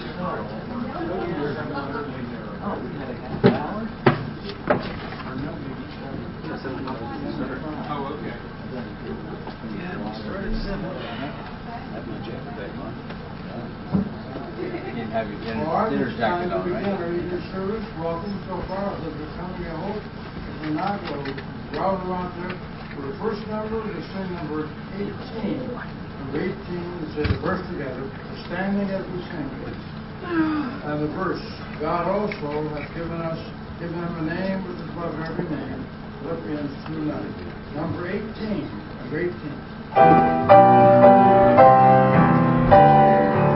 Oh, okay. Yeah, we started at 7. Have my jacket back on. You didn't have your dinner jacket on, right? Our evening service. Welcome so far. If you're coming, I hope. If you're not, we'll route around there. For the first number, we sing number 18. Number 18, we say the verse together, standing as we sing it. And the verse, God also hath given him a name which is above every name. Philippians 2:9. Number 18. Number 18.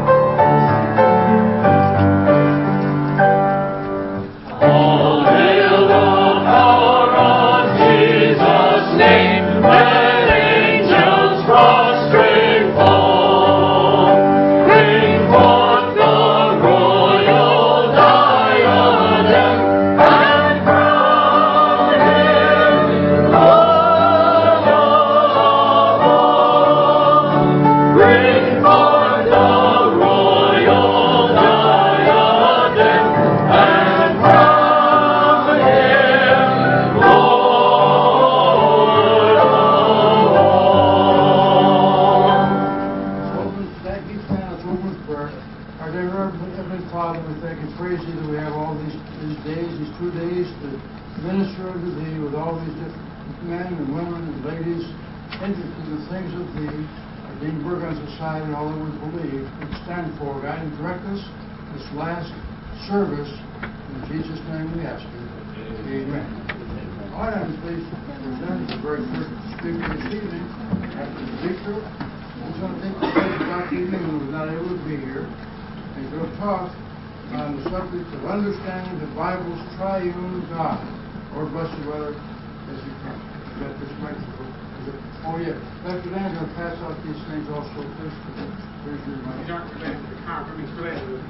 And all that we believe and stand for, guide and direct us this last service. In Jesus' name we ask you. Amen. All right, I'm pleased to present the very first speaker this evening. After the speaker, I'm going to take the place of Dr. Newman, who was not able to be here. And he's going to talk on the subject of understanding the Bible's triune God. Lord bless you, brother, as you come. You got this microphone. Oh, yeah. Dr. Dan, I'm going to pass out these things also, please. Here's your mic. These aren't related to the conference. It's related to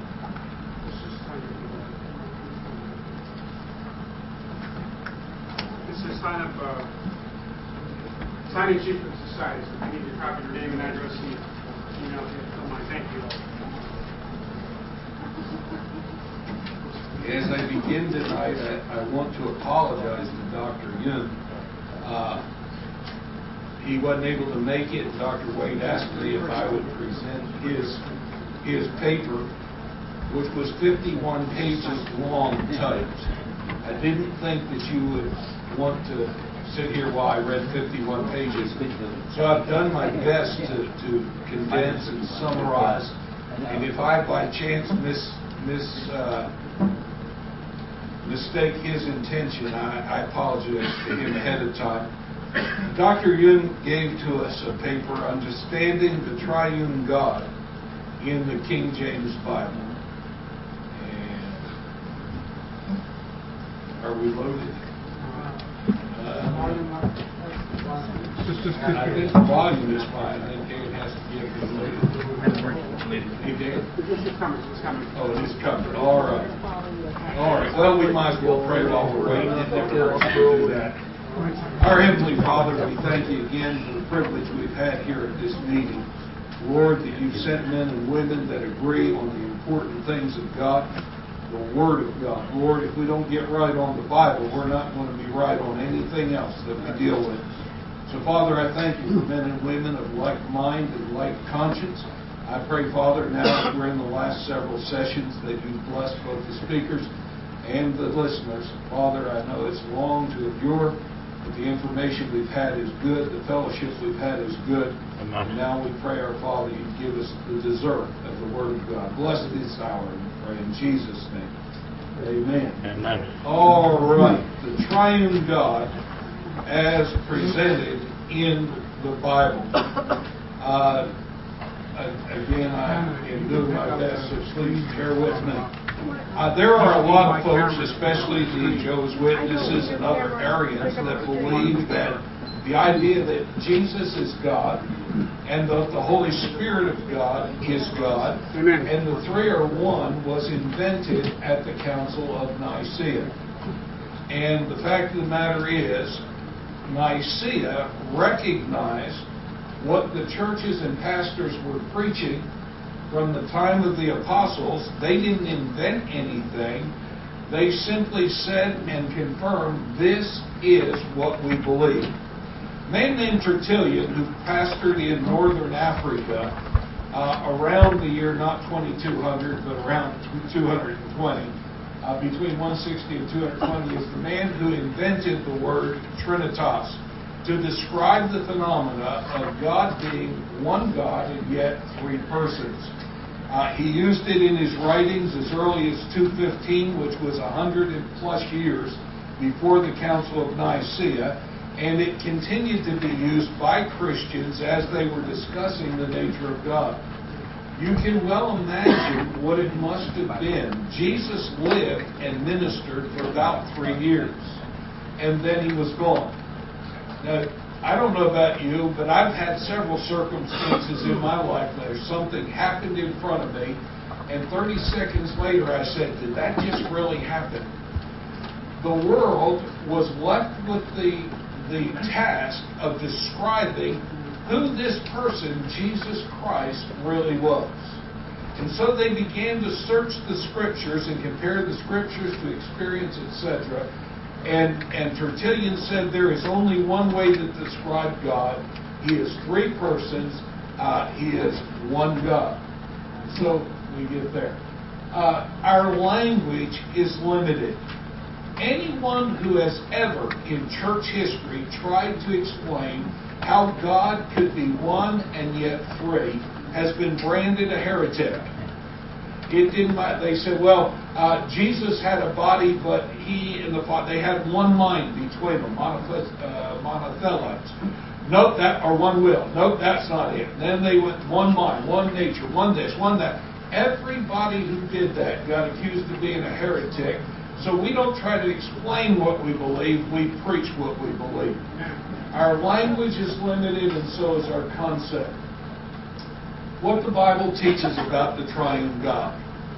this is sign-in sheet for the society. So if you need your copy, your name and address, and email, if you don't mind. Thank you. As I begin tonight, I want to apologize to Dr. Yun. He wasn't able to make it. Dr. Wade asked me if I would present his paper, which was 51 pages long typed. I didn't think that you would want to sit here while I read 51 pages. So I've done my best to condense and summarize. And if I by chance mistake his intention, I apologize to him ahead of time. Dr. Yun gave to us a paper, Understanding the Triune God in the King James Bible. And are we loaded? I think the volume is fine. I think David has to get it loaded. Hey, David? It's coming. Oh, it is coming. All right. All right. Well, we might as well pray while we're waiting. It never hurts to do that. Our Heavenly Father, we thank you again for the privilege we've had here at this meeting. Lord, that you've sent men and women that agree on the important things of God, the Word of God. Lord, if we don't get right on the Bible, we're not going to be right on anything else that we deal with. So, Father, I thank you for men and women of like mind and like conscience. I pray, Father, now that we're in the last several sessions, that you've blessed both the speakers and the listeners. Father, I know it's long to endure, but the information we've had is good. The fellowship we've had is good. And now we pray, our Father, you give us the dessert of the Word of God. Bless this hour, we pray in Jesus' name. Amen. Amen. All right. The triune God as presented in the Bible. Again, I am doing my best, so please bear with me. There are a lot of folks, especially the Jehovah's Witnesses and other Arians, that believe that the idea that Jesus is God and that the Holy Spirit of God is God, Amen, and the three are one, was invented at the Council of Nicaea. And the fact of the matter is, Nicaea recognized what the churches and pastors were preaching from the time of the apostles. They didn't invent anything. They simply said and confirmed, this is what we believe. A man named Tertullian, who pastored in northern Africa around the year, not 2200, but around 220, between 160 and 220, is the man who invented the word Trinitas to describe the phenomena of God being one God and yet three persons. He used it in his writings as early as 215, which was 100+ years before the Council of Nicaea, and it continued to be used by Christians as they were discussing the nature of God. You can well imagine what it must have been. Jesus lived and ministered for about 3 years, and then he was gone. Now, I don't know about you, but I've had several circumstances in my life where something happened in front of me, and 30 seconds later I said, did that just really happen? The world was left with the task of describing who this person, Jesus Christ, really was. And so they began to search the Scriptures and compare the Scriptures to experience, etc. And Tertullian said there is only one way to describe God. He is three persons. He is one God. So we get there. Our language is limited. Anyone who has ever in church history tried to explain how God could be one and yet three has been branded a heretic. It didn't matter. They said, well, Jesus had a body, but he and the Father, they had one mind between them, monothelites. Nope, or one will. Nope, that's not it. Then they went one mind, one nature, one this, one that. Everybody who did that got accused of being a heretic. So we don't try to explain what we believe, we preach what we believe. Our language is limited, and so is our concept. What the Bible teaches about the triune God.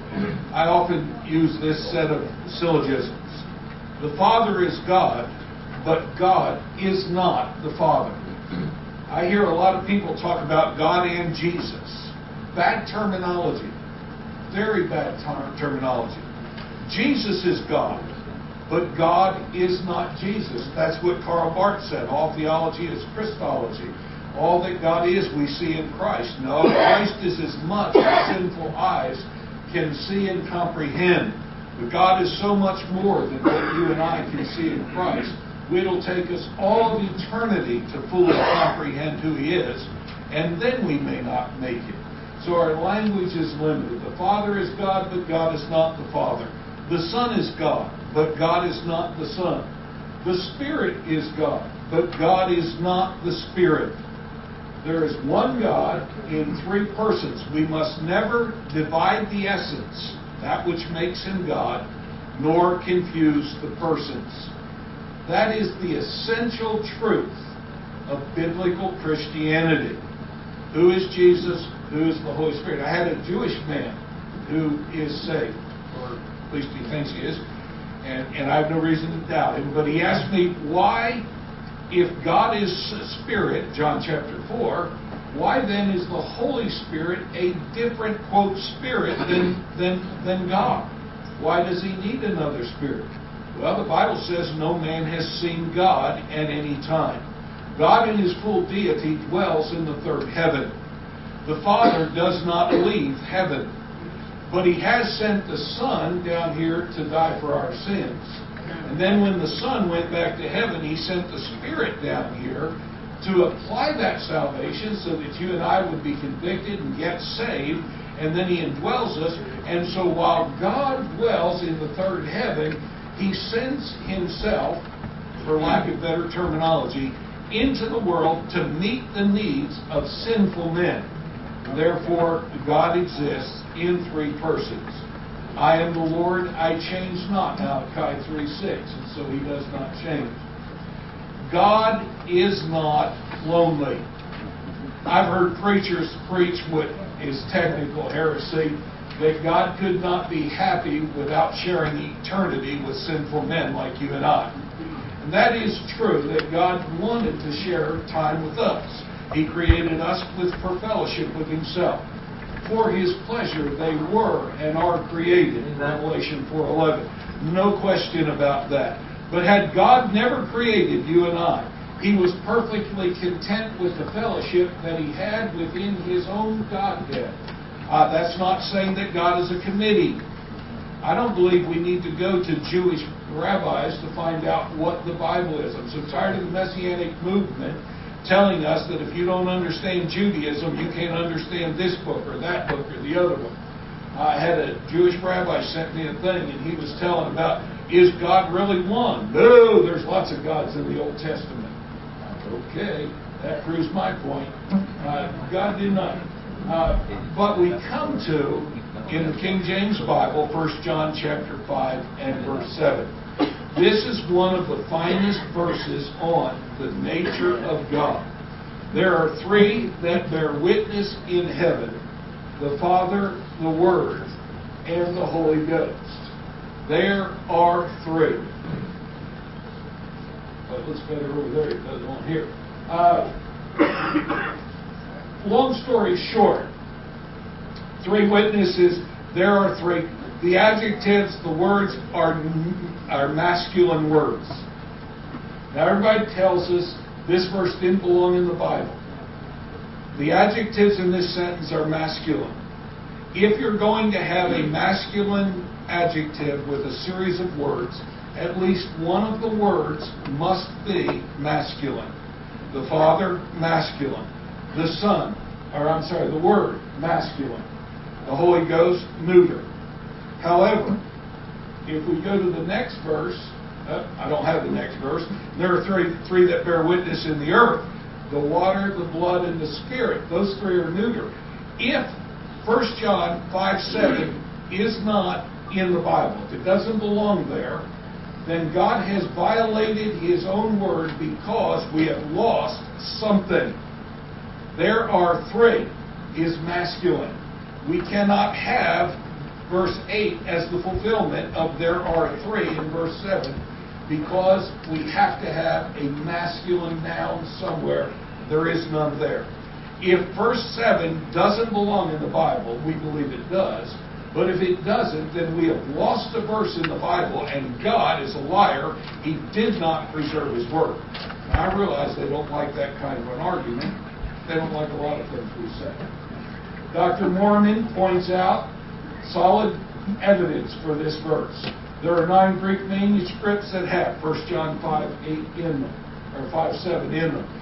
I often use this set of syllogisms. The Father is God, but God is not the Father. I hear a lot of people talk about God and Jesus. Bad terminology. Very bad terminology. Jesus is God, but God is not Jesus. That's what Karl Barth said. All theology is Christology. All that God is, we see in Christ. No, Christ is as much as sinful eyes can see and comprehend. But God is so much more than what you and I can see in Christ. It'll take us all of eternity to fully comprehend who He is, and then we may not make it. So our language is limited. The Father is God, but God is not the Father. The Son is God, but God is not the Son. The Spirit is God, but God is not the Spirit. There is one God in three persons. We must never divide the essence, that which makes Him God, nor confuse the persons. That is the essential truth of biblical Christianity. Who is Jesus? Who is the Holy Spirit? I had a Jewish man who is saved, or at least he thinks he is, and I have no reason to doubt him, but he asked me, why, if God is Spirit, John chapter 4, why then is the Holy Spirit a different, quote, spirit than God? Why does He need another spirit? Well, the Bible says no man has seen God at any time. God in His full deity dwells in the third heaven. The Father does not leave heaven, but He has sent the Son down here to die for our sins. And then when the Son went back to heaven, He sent the Spirit down here to apply that salvation so that you and I would be convicted and get saved, and then He indwells us. And so while God dwells in the third heaven, He sends Himself, for lack of better terminology, into the world to meet the needs of sinful men. Therefore, God exists in three persons. I am the Lord, I change not, Malachi 3:6, and so He does not change. God is not lonely. I've heard preachers preach what is technical heresy, that God could not be happy without sharing eternity with sinful men like you and I. And that is true, that God wanted to share time with us. He created us for fellowship with Himself. for His pleasure they were and are created, Revelation 4:11. No question about that. But had God never created you and I, He was perfectly content with the fellowship that He had within His own Godhead. That's not saying that God is a committee. I don't believe we need to go to Jewish rabbis to find out what the Bible is. I'm so tired of the Messianic movement telling us that if you don't understand Judaism, you can't understand this book or that book or the other one. I had a Jewish rabbi sent me a thing, and he was telling about, is God really one? No, there's lots of gods in the Old Testament. Okay, that proves my point. God did not. But we come to, in the King James Bible, 1 John chapter 5 and verse 7. This is one of the finest verses on the nature of God. There are three that bear witness in heaven: the Father, the Word, and the Holy Ghost. There are three. Well, it looks better over there. It doesn't on here. Long story short, three witnesses. There are three. The adjectives, the words are masculine words. Now everybody tells us this verse didn't belong in the Bible. The adjectives in this sentence are masculine. If you're going to have a masculine adjective with a series of words, at least one of the words must be masculine. The Father, masculine. The Son, the Word, masculine. The Holy Ghost, neuter. However, if we go to the next verse, I don't have the next verse. There are three that bear witness in the earth: the water, the blood, and the Spirit. Those three are neuter. If 1 John 5:7 is not in the Bible, if it doesn't belong there, then God has violated His own word because we have lost something. There are three is masculine. We cannot have verse 8 as the fulfillment of there are three in verse 7, because we have to have a masculine noun somewhere. There is none there. If verse 7 doesn't belong in the Bible, we believe it does, but if it doesn't, then we have lost a verse in the Bible, and God is a liar. He did not preserve His word. Now, I realize they don't like that kind of an argument. They don't like a lot of things we say. Dr. Mormon points out solid evidence for this verse. There are 9 Greek manuscripts that have 1 John 5:8 in them, or 5:7 in them.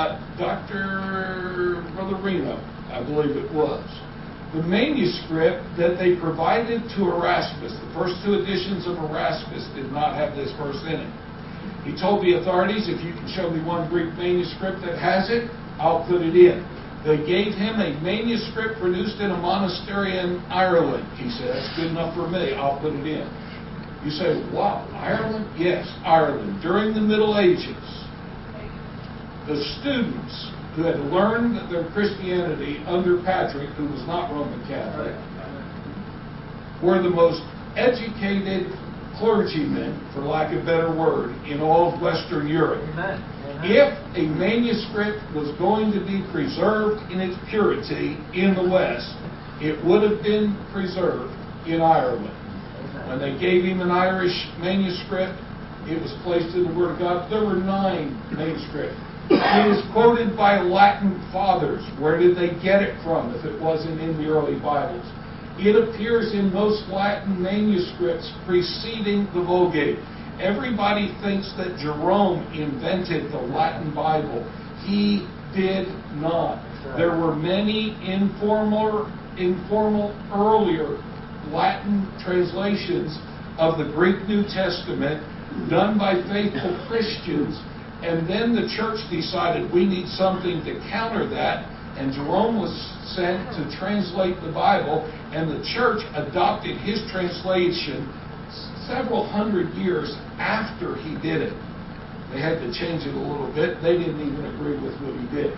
Brother Reno, I believe it was. The manuscript that they provided to Erasmus, the first 2 editions of Erasmus, did not have this verse in it. He told the authorities, if you can show me one Greek manuscript that has it, I'll put it in. They gave him a manuscript produced in a monastery in Ireland. He said, that's good enough for me. I'll put it in. You say, wow, Ireland? Yes, Ireland. During the Middle Ages, the students who had learned their Christianity under Patrick, who was not Roman Catholic, were the most educated clergymen, for lack of a better word, in all of Western Europe. Amen. If a manuscript was going to be preserved in its purity in the West, it would have been preserved in Ireland. When they gave him an Irish manuscript, it was placed in the Word of God. There were 9 manuscripts. It is quoted by Latin fathers. Where did they get it from if it wasn't in the early Bibles? It appears in most Latin manuscripts preceding the Vulgate. Everybody thinks that Jerome invented the Latin Bible. He did not. There were many informal earlier Latin translations of the Greek New Testament done by faithful Christians, and then the church decided we need something to counter that, and Jerome was sent to translate the Bible, and the church adopted his translation several hundred years after he did it. They had to change it a little bit. They didn't even agree with what he did.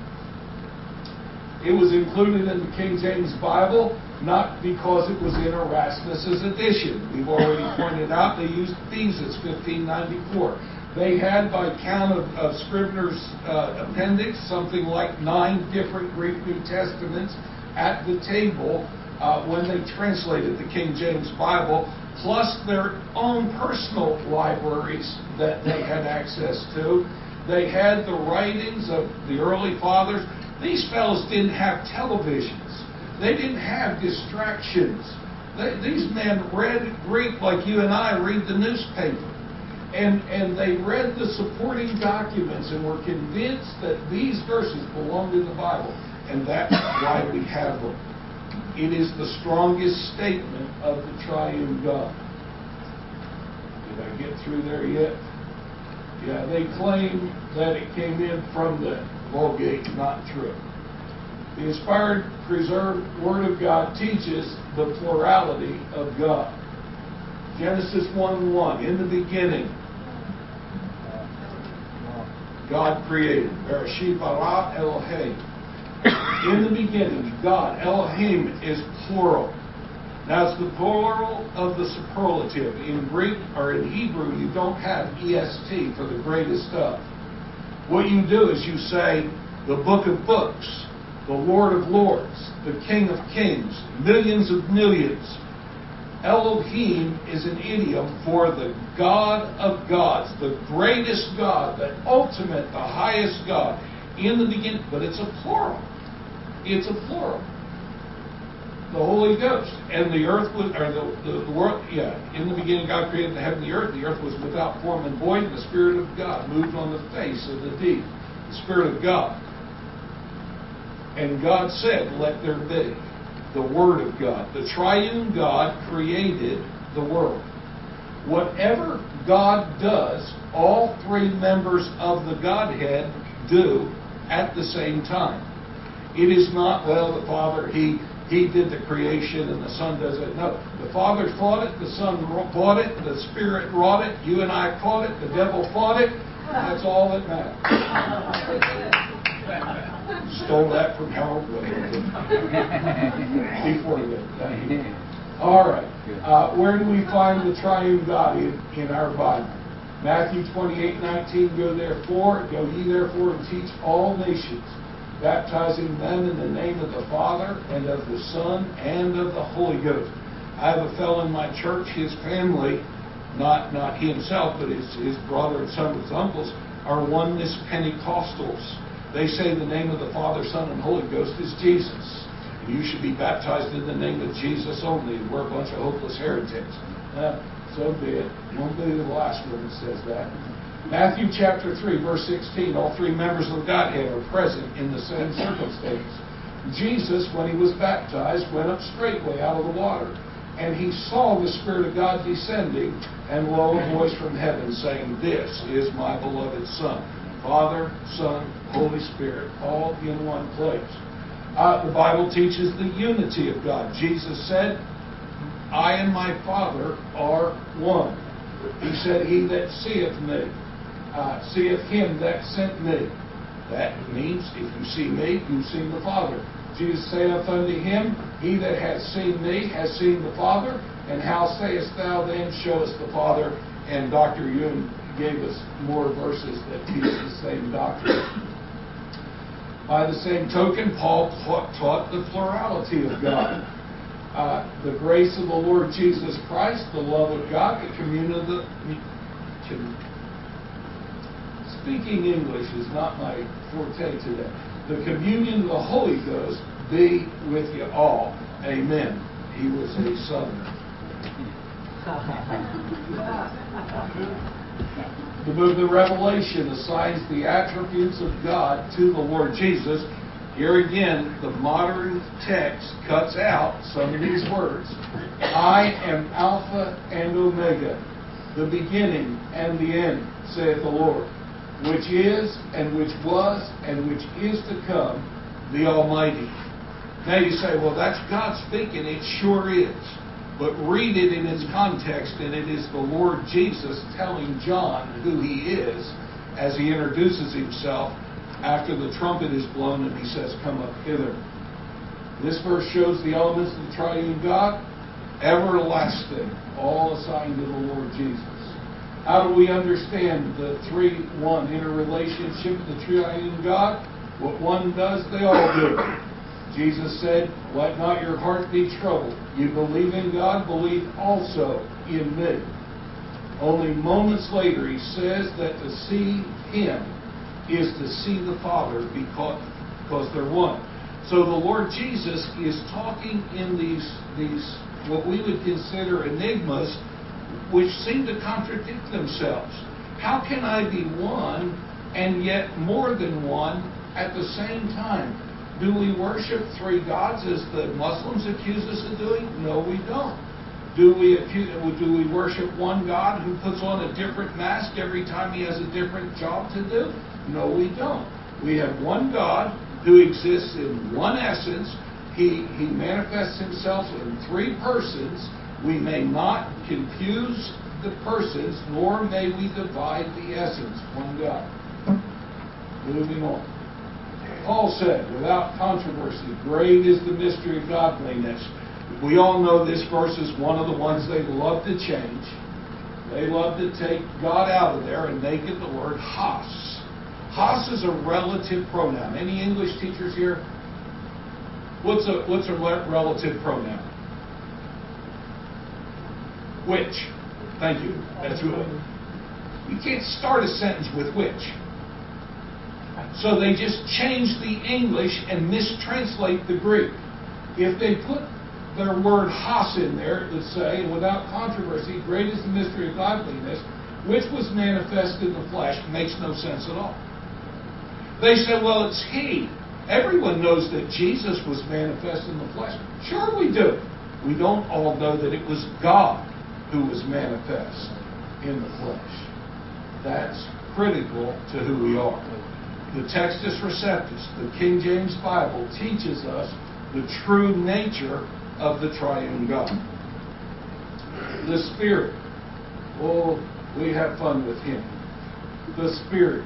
It was included in the King James Bible, not because it was in Erasmus's edition. We've already pointed out they used Thesis 1594. They had, by count of Scribner's appendix, something like 9 different Greek New Testaments at the table when they translated the King James Bible, plus their own personal libraries that they had access to. They had the writings of the early fathers. These fellows didn't have televisions. They didn't have distractions. These men read Greek like you and I read the newspaper. And they read the supporting documents and were convinced that these verses belonged in the Bible. And that's why we have them. It is the strongest statement of the triune God. Did I get through there yet? Yeah, they claim that it came in from the Vulgate, not true. The inspired, preserved Word of God teaches the plurality of God. Genesis 1:1, in the beginning, God created. Bereshit bara Elohim. In the beginning, God, Elohim, is plural. Now, it's the plural of the superlative. In Greek or in Hebrew, you don't have EST for the greatest of. What you do is you say, the book of books, the Lord of lords, the King of kings, millions of millions. Elohim is an idiom for the God of gods, the greatest God, the ultimate, the highest God. In the beginning, but it's a plural. It's a plural. The Holy Ghost. And the earth was, or the world, in the beginning God created the heaven and the earth. The earth was without form and void, and the Spirit of God moved on the face of the deep. The Spirit of God. And God said, let there be. The Word of God. The triune God created the world. Whatever God does, all three members of the Godhead do at the same time. It is not, well, the Father, He did the creation and the Son does it. No. The Father thought it, the Son bought it, the Spirit wrought it, you and I caught it, the devil fought it. That's all that matters. Stole that from Harold Williams. Before he did. All right. Where do we find the triune God in our Bible? Matthew 28:19, go ye therefore and teach all nations, baptizing them in the name of the Father and of the Son and of the Holy Ghost. I have a fellow in my church, his family, not he himself, but his brother and some of his uncles, are oneness Pentecostals. They say the name of the Father, Son, and Holy Ghost is Jesus. And you should be baptized in the name of Jesus only. We're a bunch of hopeless heretics. So be it. Won't be the last one that says that. Matthew chapter 3, verse 16. All three members of the Godhead are present in the same circumstance. Jesus, when he was baptized, went up straightway out of the water. And he saw the Spirit of God descending, and lo, a voice from heaven saying, this is my beloved Son. Father, Son, Holy Spirit, all in one place. The Bible teaches the unity of God. Jesus said, I and my Father are one. He said, he that seeth me, seeth him that sent me. That means, if you see me, you've seen the Father. Jesus saith unto him, he that hath seen me has seen the Father. And how sayest thou then, show us the Father? And Dr. Yun gave us more verses that teach the same doctrine. By the same token, Paul taught the plurality of God. The grace of the Lord Jesus Christ, the love of God, the communion of the... Speaking English is not my forte today. The communion of the Holy Ghost be with you all. Amen. He was a Southerner. The book of the Revelation assigns the attributes of God to the Lord Jesus. Here again, the modern text cuts out some of these words. I am Alpha and Omega, the beginning and the end, saith the Lord, which is, and which was, and which is to come, the Almighty. Now you say, well, that's God speaking. It sure is. But read it in its context, and it is the Lord Jesus telling John who he is as he introduces himself after the trumpet is blown and he says, come up hither. This verse shows the elements of the triune God, everlasting, all assigned to the Lord Jesus. How do we understand the 3-1 interrelationship of the triune God? What one does, they all do. Jesus said, "Let not your heart be troubled. You believe in God, believe also in me." Only moments later, he says that to see him is to see the Father because they're one. So the Lord Jesus is talking in these what we would consider enigmas, which seem to contradict themselves. How can I be one and yet more than one at the same time? Do we worship three gods as the Muslims accuse us of doing? No, we don't. Do we worship one God who puts on a different mask every time he has a different job to do? No, we don't. We have one God who exists in one essence. He manifests himself in three persons. We may not confuse the persons, nor may we divide the essence. One God. Moving on. Paul said, without controversy, great is the mystery of godliness. We all know this verse is one of the ones they love to change. They love to take God out of there and make it the word Hos. Hos is a relative pronoun. Any English teachers here? What's a relative pronoun? Which? Thank you. That's good. You can't start a sentence with which. So they just change the English and mistranslate the Greek. If they put their word Hos in there, it would say, without controversy, great is the mystery of godliness, which was manifest in the flesh. Makes no sense at all. They say, well, it's He. Everyone knows that Jesus was manifest in the flesh. Sure we do. We don't all know that it was God who was manifest in the flesh. That's critical to who we are. The Textus Receptus, the King James Bible, teaches us the true nature of the triune God. The Spirit. Oh, we have fun with Him. The Spirit.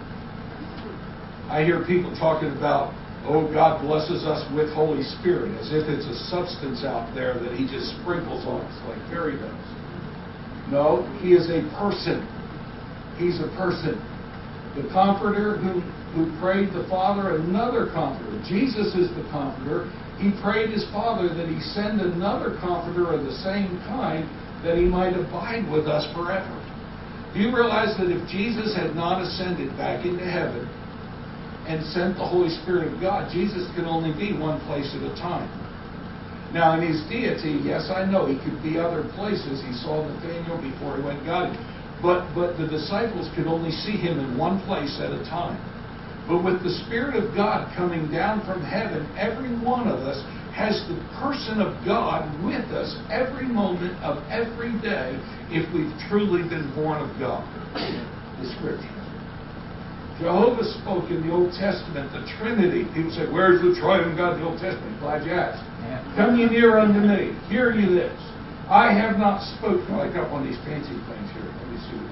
I hear people talking about, oh, God blesses us with Holy Spirit, as if it's a substance out there that He just sprinkles on us like fairy dust. No, He is a person. He's a person. The Comforter who prayed the Father, another Comforter. Jesus is the Comforter. He prayed His Father that He send another Comforter of the same kind that He might abide with us forever. Do you realize that if Jesus had not ascended back into heaven and sent the Holy Spirit of God, Jesus could only be one place at a time? Now, in His deity, yes, I know He could be other places. He saw Nathanael before He went and got him. But the disciples could only see Him in one place at a time. But with the Spirit of God coming down from heaven, every one of us has the person of God with us every moment of every day if we've truly been born of God. The Scripture. Jehovah spoke in the Old Testament, the Trinity. People say, where's the triune God in the Old Testament? Glad you asked. Come ye near unto me. Hear ye this. I have not spoken. Oh, I got one of these fancy things here. Let me see.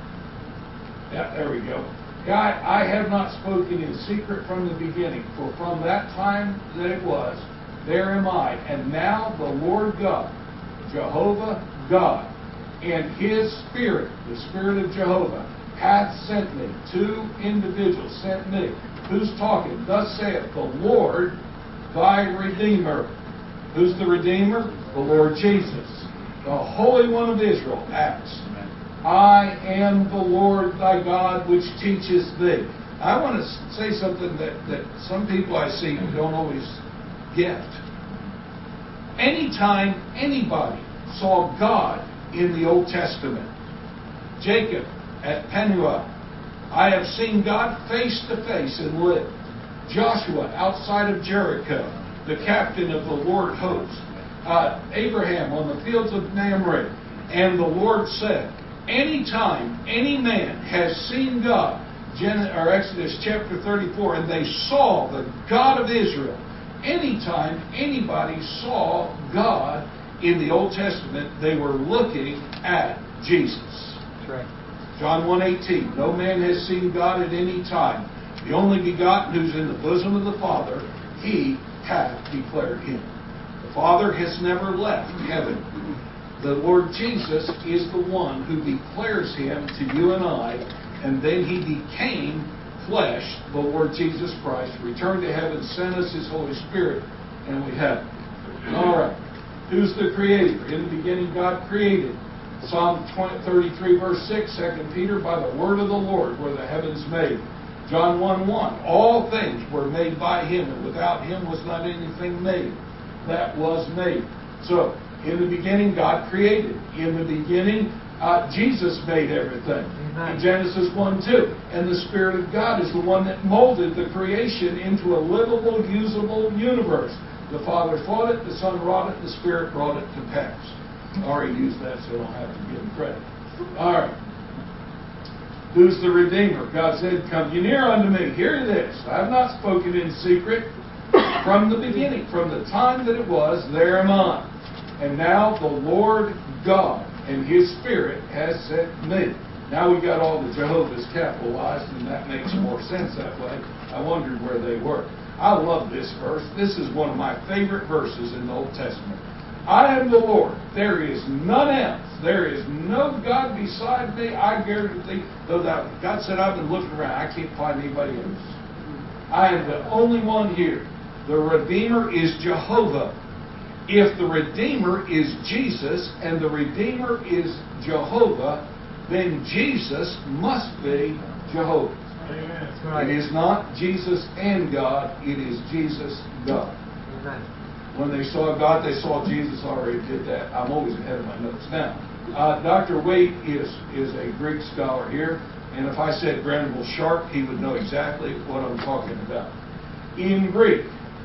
Yeah, there we go. I have not spoken in secret from the beginning, for from that time that it was, there am I. And now the Lord God, Jehovah God, and His Spirit, the Spirit of Jehovah, hath sent me. Two individuals sent me. Who's talking? Thus saith the Lord, thy Redeemer. Who's the Redeemer? The Lord Jesus. The Holy One of Israel acts. I am the Lord thy God which teaches thee. I want to say something that some people I see don't always get. Anytime anybody saw God in the Old Testament, Jacob at Penuel, I have seen God face to face and lived. Joshua outside of Jericho, the captain of the Lord host. Abraham on the fields of Mamre. And the Lord said, anytime any man has seen God, Exodus chapter 34, and they saw the God of Israel, anytime anybody saw God in the Old Testament, they were looking at Jesus. That's right. John 1:18, no man has seen God at any time. The only begotten who's in the bosom of the Father, He hath declared Him. The Father has never left heaven. The Lord Jesus is the one who declares Him to you and I, and then He became flesh, the Lord Jesus Christ, returned to heaven, sent us His Holy Spirit, and we have it. All right. Who's the Creator? In the beginning, God created. Psalm 33, verse 6, 2 Peter, by the word of the Lord were the heavens made. John 1:1, all things were made by Him, and without Him was not anything made that was made. So, in the beginning, God created. In the beginning, Jesus made everything. In Genesis 1:2. And the Spirit of God is the one that molded the creation into a livable, usable universe. The Father thought it, the Son wrought it, the Spirit brought it to pass. I already used that, so I don't have to give Him credit. All right. Who's the Redeemer? God said, come ye near unto me. Hear this. I have not spoken in secret from the beginning. From the time that it was, there am I. And now the Lord God and His Spirit has sent me. Now we got all the Jehovah's capitalized, and that makes more sense that way. I wondered where they were. I love this verse. This is one of my favorite verses in the Old Testament. I am the Lord. There is none else. There is no God beside me. I guarantee, though God said, I've been looking around, I can't find anybody else. I am the only one here. The Redeemer is Jehovah. If the Redeemer is Jesus and the Redeemer is Jehovah, then Jesus must be Jehovah. Amen. That's right. It is not Jesus and God, it is Jesus God. Amen. When they saw God, they saw Jesus. Already did that. I'm always ahead of my notes. Now, Dr. Waite is a Greek scholar here, and if I said Granville Sharp, he would know exactly what I'm talking about. In Greek,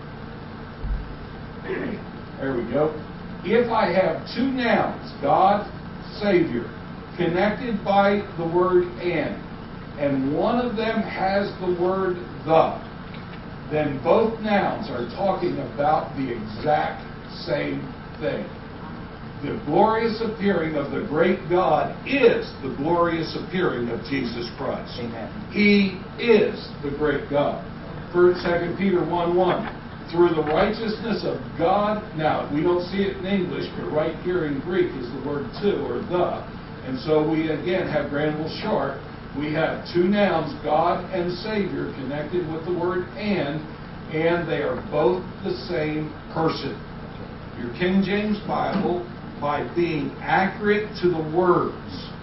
there we go. If I have two nouns, God, Savior, connected by the word and one of them has the word the, then both nouns are talking about the exact same thing. The glorious appearing of the great God is the glorious appearing of Jesus Christ. Amen. He is the great God. 2 Peter 1:1. Through the righteousness of God. Now, we don't see it in English, but right here in Greek is the word to or the. And so we again have Granville Sharp. We have two nouns, God and Savior, connected with the word and they are both the same person. Your King James Bible, by being accurate to the words,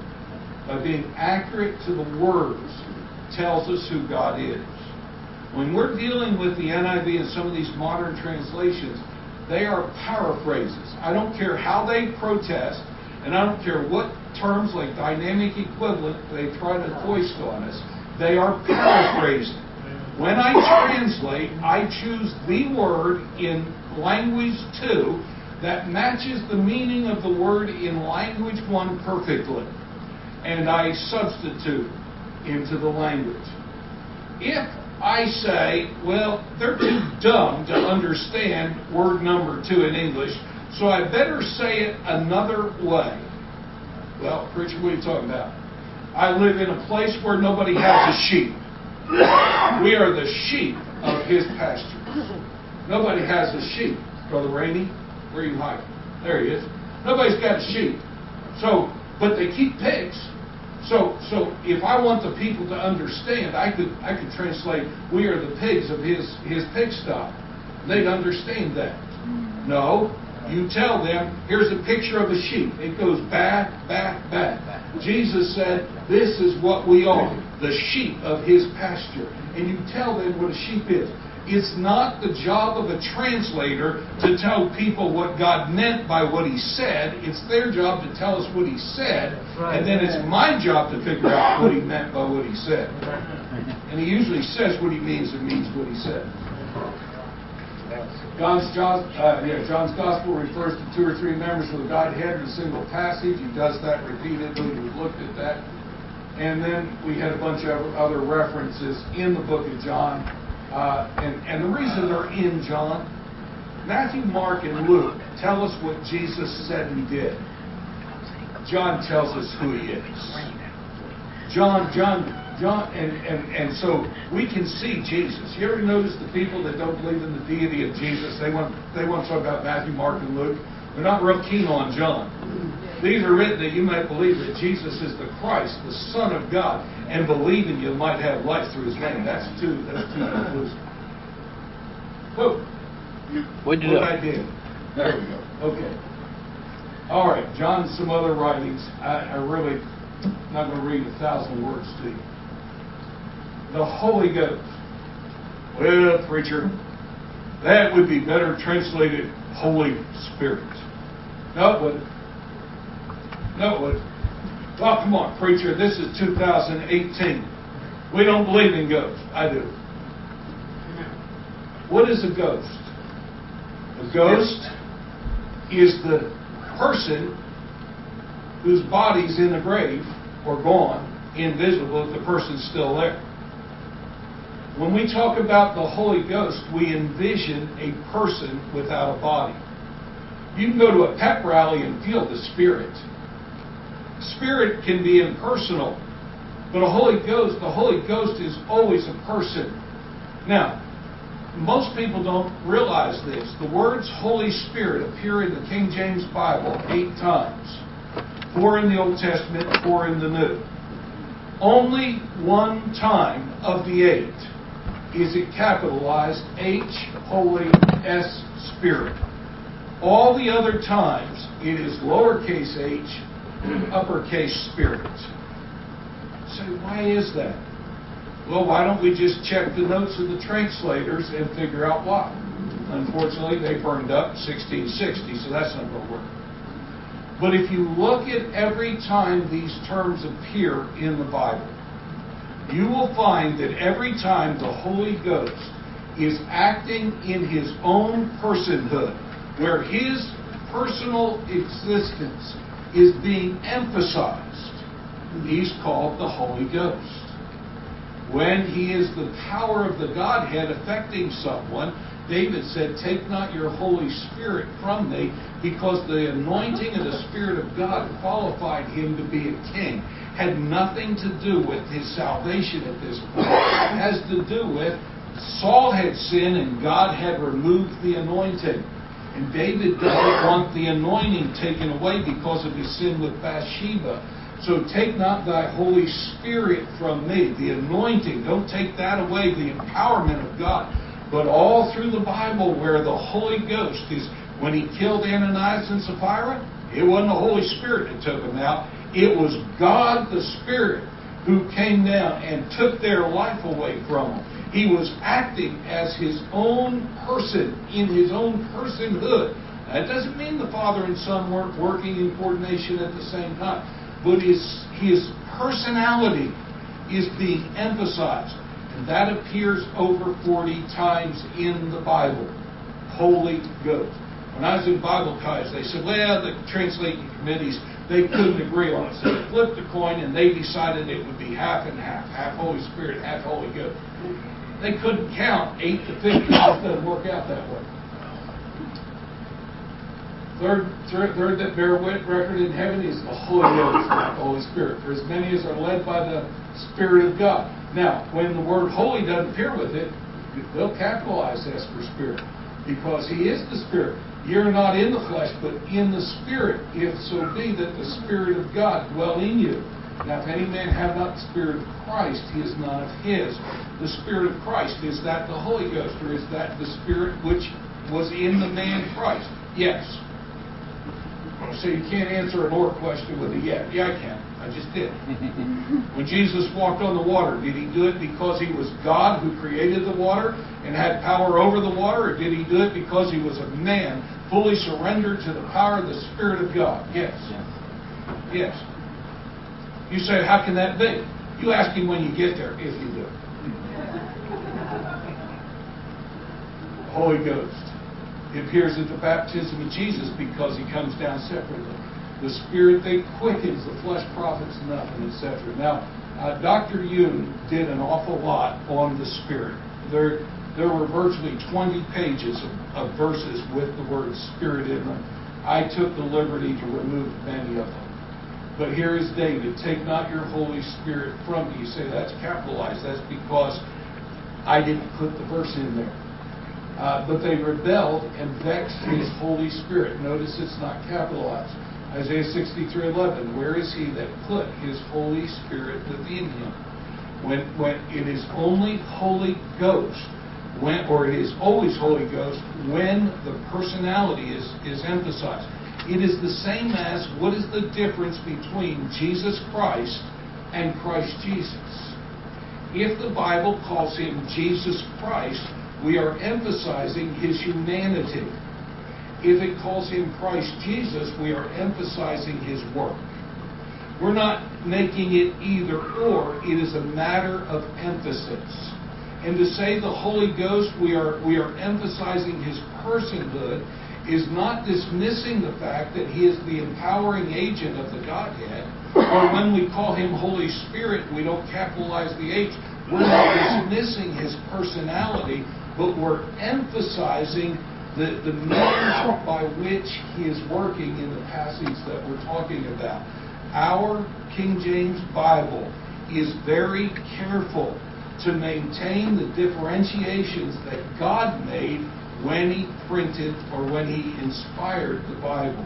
tells us who God is. When we're dealing with the NIV and some of these modern translations, they are paraphrases. I don't care how they protest, and I don't care what terms like dynamic equivalent they try to foist on us. They are paraphrasing. When I translate, I choose the word in language 2 that matches the meaning of the word in language 1 perfectly. And I substitute into the language. If I say, well, they're too dumb to understand word number 2 in English, so I better say it another way. Well, preacher, what are you talking about? I live in a place where nobody has a sheep. We are the sheep of His pasture. Nobody has a sheep. Brother Rainey, where are you hiding? There he is. Nobody's got a sheep. So, but they keep pigs. So if I want the people to understand, I could translate, we are the pigs of his pigsty. They'd understand that. No, you tell them, here's a picture of a sheep. It goes back, back, back. Jesus said, this is what we are, the sheep of His pasture. And you tell them what a sheep is. It's not the job of a translator to tell people what God meant by what He said. It's their job to tell us what He said. And then it's my job to figure out what He meant by what He said. And He usually says what He means and means what He said. John's Gospel refers to 2 or 3 members of the Godhead in a single passage. He does that repeatedly. We've looked at that. And then we had a bunch of other references in the book of John. And the reason they're in John, Matthew, Mark, and Luke tell us what Jesus said and did. John tells us who He is. John, and so we can see Jesus. You ever notice the people that don't believe in the deity of Jesus? They want to talk about Matthew, Mark, and Luke. They're not real keen on John. These are written that you might believe that Jesus is the Christ, the Son of God, and believing you might have life through His name. That's too conclusive. Whoa. What'd you do? What I did. There we go. Okay. All right. John, some other writings. I really not going to read 1,000 words to you. The Holy Ghost. Well, preacher, that would be better translated Holy Spirit. No, it wouldn't. No, it wouldn't. Well, come on, preacher, this is 2018. We don't believe in ghosts. I do. What is a ghost? A ghost is the person whose body's in the grave or gone, invisible if the person's still there. When we talk about the Holy Ghost, we envision a person without a body. You can go to a pep rally and feel the Spirit. Spirit can be impersonal, but the Holy Ghost is always a person. Now, most people don't realize this. The words Holy Spirit appear in the King James Bible 8 times. 4 in the Old Testament, 4 in the New. Only one time of the 8 is it capitalized H, Holy, S, Spirit. All the other times it is lowercase h, uppercase Spirit. So why is that? Well, why don't we just check the notes of the translators and figure out why? Unfortunately, they burned up 1660, so that's not going to work. But if you look at every time these terms appear in the Bible, you will find that every time the Holy Ghost is acting in His own personhood, where His personal existence is being emphasized, He's called the Holy Ghost. When He is the power of the Godhead affecting someone, David said, "Take not your Holy Spirit from me," because the anointing of the Spirit of God qualified him to be a king. Had nothing to do with his salvation at this point. It has to do with Saul had sinned and God had removed the anointing. And David doesn't want the anointing taken away because of his sin with Bathsheba. So take not thy Holy Spirit from me, the anointing. Don't take that away, the empowerment of God. But all through the Bible where the Holy Ghost is, when He killed Ananias and Sapphira, it wasn't the Holy Spirit that took them out. It was God the Spirit who came down and took their life away from them. He was acting as His own person, in His own personhood. That doesn't mean the Father and Son weren't working in coordination at the same time. But His personality is being emphasized. And that appears over 40 times in the Bible. Holy Ghost. When I was in Bible college, they said, well, the translating committees, they couldn't agree on it. So they flipped a coin and they decided it would be half and half. Half Holy Spirit, half Holy Ghost. They couldn't count 8 to 50. It doesn't work out that way. Third that bear record in heaven is the Holy Ghost, not the Holy Spirit. For as many as are led by the Spirit of God. Now, when the word holy doesn't appear with it, they'll capitalize S for Spirit. Because He is the Spirit. You're not in the flesh, but in the Spirit, if so be that the Spirit of God dwell in you. Now, if any man have not the Spirit of Christ, he is not of His. The Spirit of Christ, is that the Holy Ghost, or is that the Spirit which was in the man Christ? Yes. So you can't answer an or question with a yes. Yeah, I can. I just did. When Jesus walked on the water, did He do it because He was God who created the water and had power over the water, or did He do it because He was a man fully surrendered to the power of the Spirit of God? Yes. Yes. You say, how can that be? You ask Him when you get there, if you do. Holy Ghost. It appears at the baptism of Jesus because He comes down separately. The Spirit that quickens, the flesh profits nothing, etc. Now, Dr. Yoon did an awful lot on the Spirit. There were virtually 20 pages of verses with the word Spirit in them. I took the liberty to remove many of them. But here is David, take not your Holy Spirit from me. You say that's capitalized. That's because I didn't put the verse in there. But they rebelled and vexed His Holy Spirit. Notice it's not capitalized. Isaiah 63:11, where is he that put his Holy Spirit within him? When it is only Holy Ghost, or it is always Holy Ghost when the personality is emphasized. It is the same as, what is the difference between Jesus Christ and Christ Jesus? If the Bible calls him Jesus Christ, we are emphasizing his humanity. If it calls him Christ Jesus, we are emphasizing his work. We're not making it either or. It is a matter of emphasis. And to say the Holy Ghost, we are emphasizing his personhood, is not dismissing the fact that he is the empowering agent of the Godhead. Or when we call him Holy Spirit, we don't capitalize the H. We're not dismissing his personality, but we're emphasizing the means by which he is working in the passage that we're talking about. Our King James Bible is very careful to maintain the differentiations that God made when he printed or when he inspired the Bible.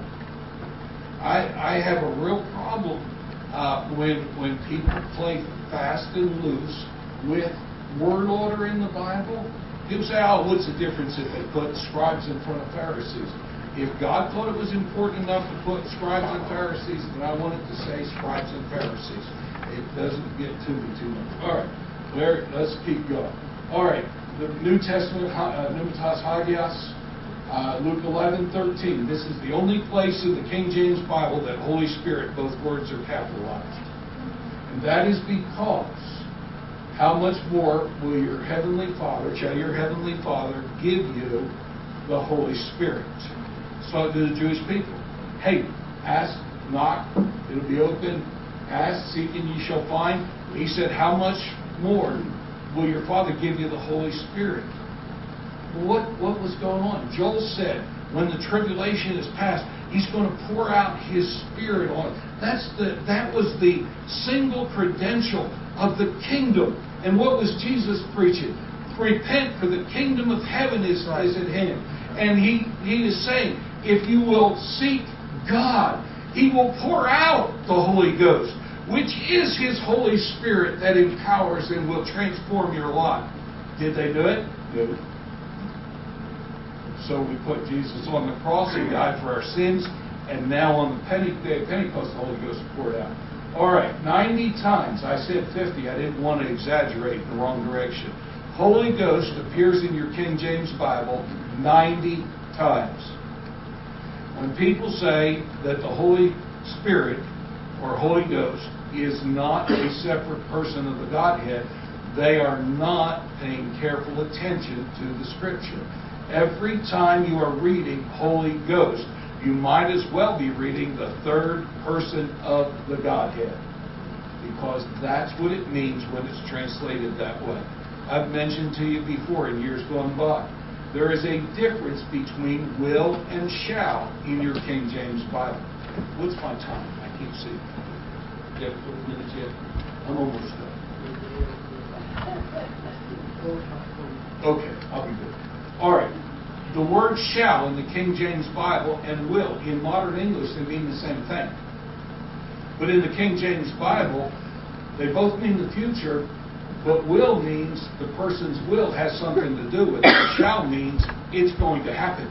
I have a real problem when people play fast and loose with word order in the Bible. People say, oh, what's the difference if they put scribes in front of Pharisees? If God thought it was important enough to put scribes and Pharisees, then I wanted to say scribes and Pharisees. It doesn't get to me too much. All right, let's keep going. All right, the New Testament, Pneumatos Hagios, Luke 11:13. This is the only place in the King James Bible that Holy Spirit, both words are capitalized. And that is because how much more will shall your Heavenly Father give you the Holy Spirit? So to the Jewish people, hey, ask, knock, it'll be open. Ask, seek, and ye shall find. He said, how much more will your Father give you the Holy Spirit? What was going on? Joel said, when the tribulation is past, he's going to pour out his Spirit on it. That was the single credential of the kingdom. And what was Jesus preaching? Repent, for the kingdom of heaven is at hand. And he is saying, if you will seek God, he will pour out the Holy Ghost, which is his Holy Spirit that empowers and will transform your life. Did they do it? No. So we put Jesus on the cross, he died for our sins, and now on the day of Pentecost, the Holy Ghost is poured out. All right, 90 times. I said 50. I didn't want to exaggerate in the wrong direction. Holy Ghost appears in your King James Bible 90 times. When people say that the Holy Spirit or Holy Ghost is not a separate person of the Godhead, they are not paying careful attention to the Scripture. Every time you are reading Holy Ghost, you might as well be reading the third person of the Godhead, because that's what it means when it's translated that way. I've mentioned to you before in years gone by, there is a difference between will and shall in your King James Bible. What's my time? I can't see. You have 4 minutes yet? I'm almost done. Okay, I'll be good. All right. The word shall in the King James Bible and will in modern English, they mean the same thing. But in the King James Bible, they both mean the future, but will means the person's will has something to do with it. Shall means it's going to happen.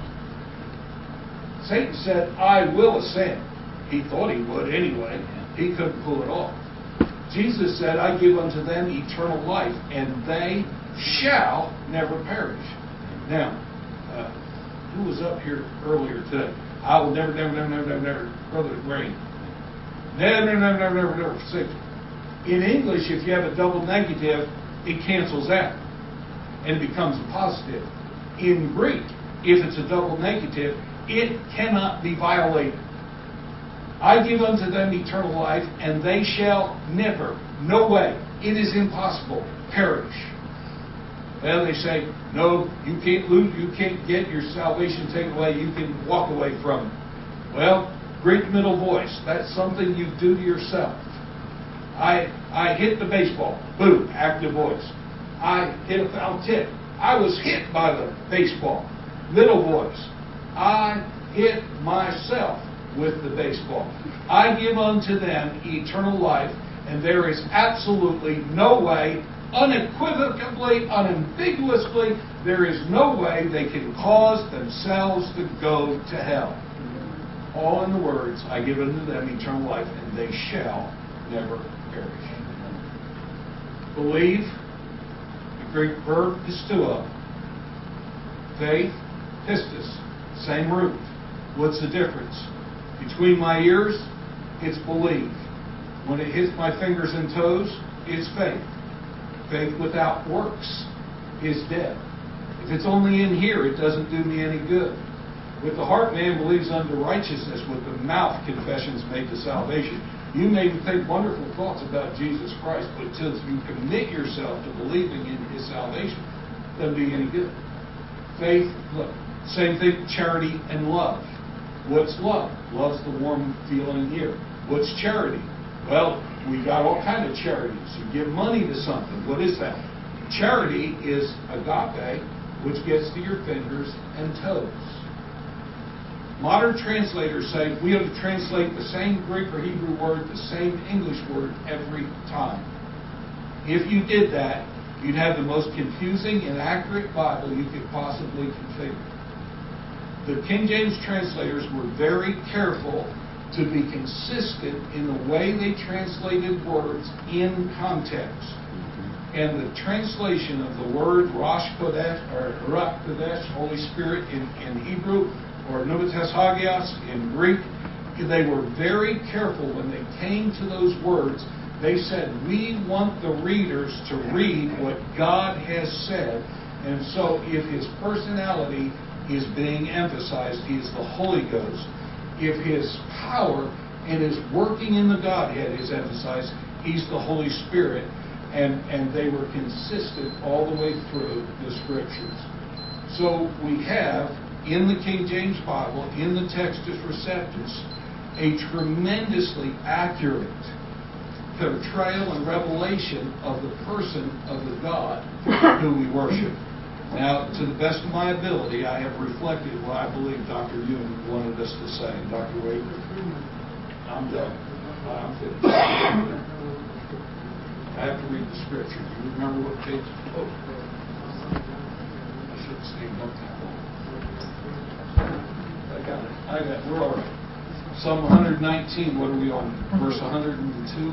Satan said, I will ascend. He thought he would anyway. He couldn't pull it off. Jesus said, I give unto them eternal life, and they shall never perish. Now, who was up here earlier today? I will never, Brother Rain. Never forsake you. In English, if you have a double negative, it cancels out, and it becomes a positive. In Greek, if it's a double negative, it cannot be violated. I give unto them eternal life, and they shall never, no way, it is impossible, perish. Well, they say, no, you can't lose, you can't get your salvation taken away, you can walk away from it. Well, Greek middle voice, that's something you do to yourself. I hit the baseball, boom, active voice. I hit a foul tip. I was hit by the baseball, middle voice. I hit myself, with the baseball. I give unto them eternal life, and there is absolutely no way, unequivocally, unambiguously, there is no way they can cause themselves to go to hell. All in the words, I give unto them eternal life, and they shall never perish. Believe, the Greek verb pisteuo. Faith, pistis, same root. What's the difference? Between my ears, it's believe. When it hits my fingers and toes, it's faith. Faith without works is dead. If it's only in here, it doesn't do me any good. With the heart man believes unto righteousness, with the mouth confession is made to salvation. You may think wonderful thoughts about Jesus Christ, but until you commit yourself to believing in His salvation, it doesn't do you any good. Faith, look, same thing, charity and love. What's love? Love's the warm feeling here. What's charity? Well, we got all kinds of charities. You give money to something. What is that? Charity is agape, which gets to your fingers and toes. Modern translators say we have to translate the same Greek or Hebrew word, the same English word every time. If you did that, you'd have the most confusing, inaccurate Bible you could possibly configure. The King James translators were very careful to be consistent in the way they translated words in context. And the translation of the word Rosh Kodesh, or Ruach Kodesh, Holy Spirit in Hebrew, or Pneumates Hagios in Greek, they were very careful when they came to those words. They said, we want the readers to read what God has said. And so if His personality is being emphasized, He is the Holy Ghost. If His power and His working in the Godhead is emphasized, He's the Holy Spirit. And they were consistent all the way through the Scriptures. So we have, in the King James Bible, in the Textus Receptus, a tremendously accurate portrayal and revelation of the person of the God who we worship. Now, to the best of my ability, I have reflected what I believe Dr. Ewing wanted us to say. Dr. Wade, I'm done. I'm finished. I have to read the Scripture. Do you remember what page? Oh, I should have stayed up that long. I got it. We're all right. Psalm 119, what are we on? Verse 102?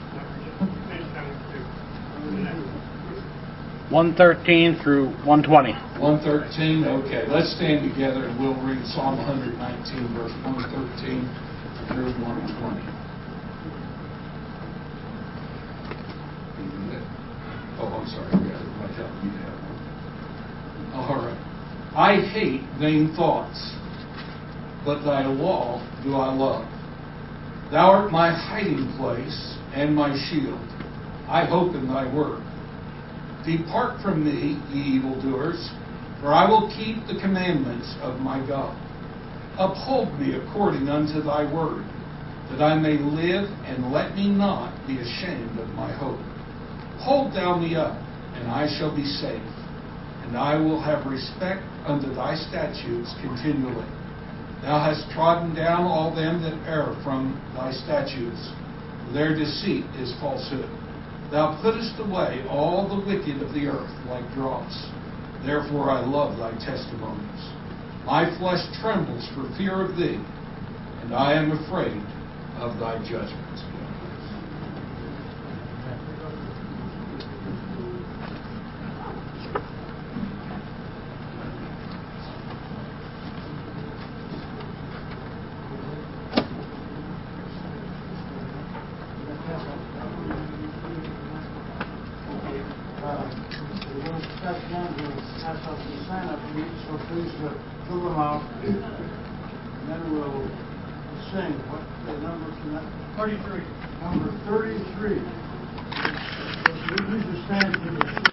113 through 120. 113, okay. Let's stand together and we'll read Psalm 119, verse 113 through 120. Oh, I'm sorry. I tell you to have one. All right. I hate vain thoughts, but thy law do I love. Thou art my hiding place and my shield. I hope in thy word. Depart from me, ye evildoers, for I will keep the commandments of my God. Uphold me according unto thy word, that I may live, and let me not be ashamed of my hope. Hold thou me up, and I shall be safe, and I will have respect unto thy statutes continually. Thou hast trodden down all them that err from thy statutes. Their deceit is falsehood. Thou puttest away all the wicked of the earth like dross. Therefore I love thy testimonies. My flesh trembles for fear of thee, and I am afraid of thy judgments. We're going to start again to pass out some sign-up sheets, so please fill them out. And then we'll sing. What the number tonight? 33. Number 33. Would you stand for the